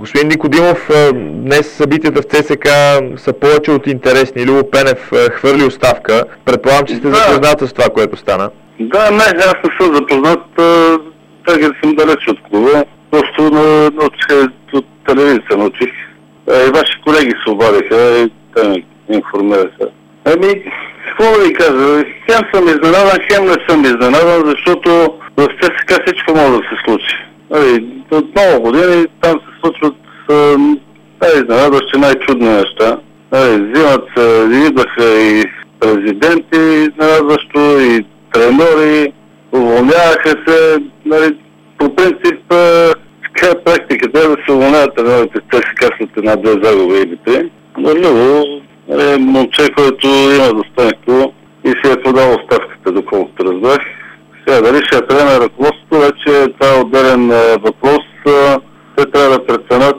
Господин Никодимов, днес събитията в ЦСКА са повече от интересни. Любо Пенев хвърли оставка. Предполагам, че сте запозната с това, което стана. Да, аз не съм запознат, така съм далеч от клуба. Просто научих от телевизия научих. И ваши колеги се обадиха и те ме информираха. Какво да ви кажа? Хем съм изненадан, хем не съм изненадан, защото в ЦСКА всичко може да се случи. От много години там се случват изненадващи най-чудни неща. Взимат се, идваха и президенти изненадващо, и треньори, уволняваха се. По принцип, така е практиката да се уволняват треньорите в ЦСКА след една-две загуби или три. Но Любо е момче, който има достойнство и си е подал оставката, доколкото разбрах. Сега дали ще трябва на ръководството, вече това е отделен въпрос. Те трябва да преценят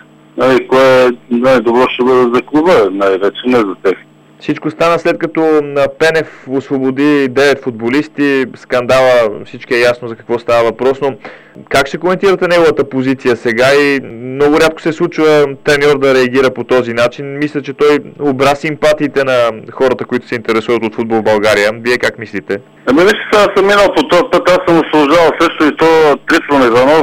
кое най-добро ще бъде за клуба, най-вече не за тях. Всичко стана след като Пенев освободи 9 футболисти, скандала, всички е ясно за какво става въпрос, но как ще коментирате неговата позиция сега? И много рядко се случва треньор да реагира по този начин. Мисля, че той обра симпатиите на хората, които се интересуват от футбол в България. Вие как мислите? Вижте, сега съм минал по този път, аз съм освобождал също и то Трифон Иванов,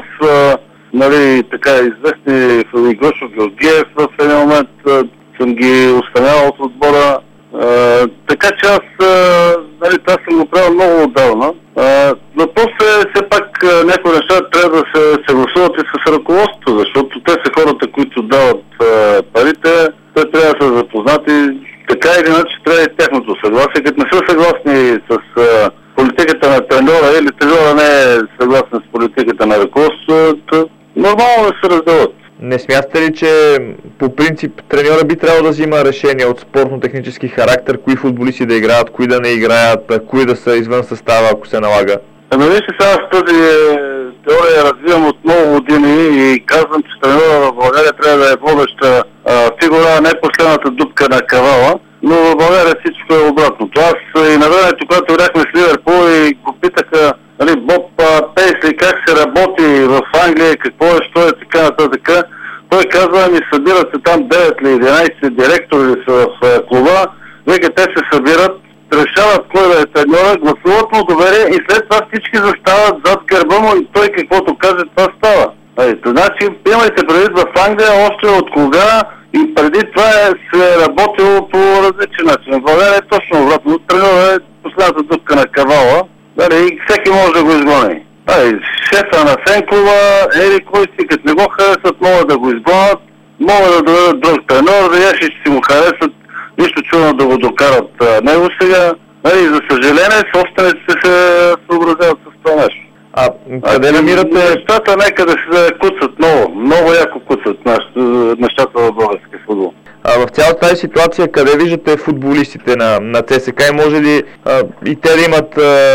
така известни Гошо Георгиев в един момент съм ги останявал от отбора. Така че аз това съм го правил много отдавна. Въпросът е все пак някои неща трябва да се съгласуват и с ръководството, защото те са хората, които дават парите, те трябва да са запознати. Така или иначе трябва и тяхното съгласие. Като не са съгласни с политиката на треньора или треньора не е съгласен с политиката на ръководството, нормално да се разделят. Не смятате ли, че по принцип треньора би трябвало да взима решения от спортно-технически характер, кои футболисти да играят, кои да не играят, кои да са извън състава, ако се налага? Вижте, сега с тази теория развивам от много години и казвам, че треньора в България трябва да е водеща фигура, а не последната дупка на кавала, но в България всичко е обратното. Аз и на времето, когато бяхме с Ливерпул и го питаха Боб Пейсли как се работи в Англия, какво е, що е, така нататък. Той казва, събират се там 9 или 11 директори са в клуба, века те се събират, решават кой да е треньора, гласуват му доверие и след това всички застават зад гърба му и той каквото каже, това става. Значи, имайте предвид в Англия още от кога и преди това се е работило по различен начин. В България е точно обратно. Треньора е последната дупка на кавала. И всеки може да го изгони. Шефа на фенклуба, кой си, като не го харесат, могат да го изгонят, могат да дадат друг треньор, реши, че си му харесат, нищо чудно да го докарат него сега. За съжаление, собствениците се съобразяват с това нещо. Къде намирате... Нещата нека да се куцат много яко куцат нещата в българския футбол. В цялата тази ситуация, къде виждате футболистите на ЦСКА и може ли и те да имат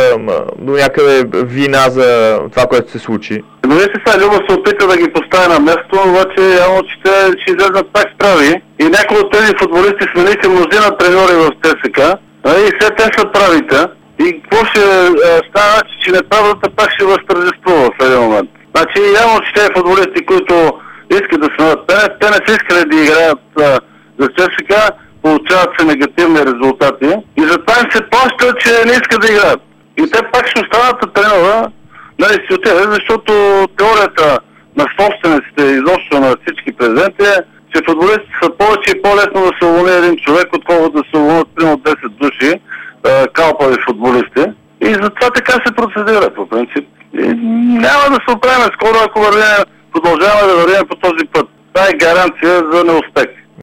до някъде вина за това, което се случи? Вижте сега, Любо се опита да ги поставя на място, обаче явно, че те ще излезнат пак справи. И някои от тези футболисти смениха мнозина треньори в ЦСКА и все те са правите. И какво ще става, че неправдата пак ще възтържествува в един момент. Значи явно, че тези футболисти, които искат да сменят Пенев, те не са искали да играят за ЦСКА, получават се негативни резултати и затова им се плаща, че не искат да играят. И те пак ще останат от треньора, си отидат, защото теорията на собствениците изобщо на всички президенти е, че футболистите са повече и по-лесно да се уволни един човек, отколкото да се уволнят примерно 10 души калпави футболисти. И затова така се процедира по принцип. И няма да се оправим скоро, ако продължаваме да вървим по този път. Това е гаранция за неуспех.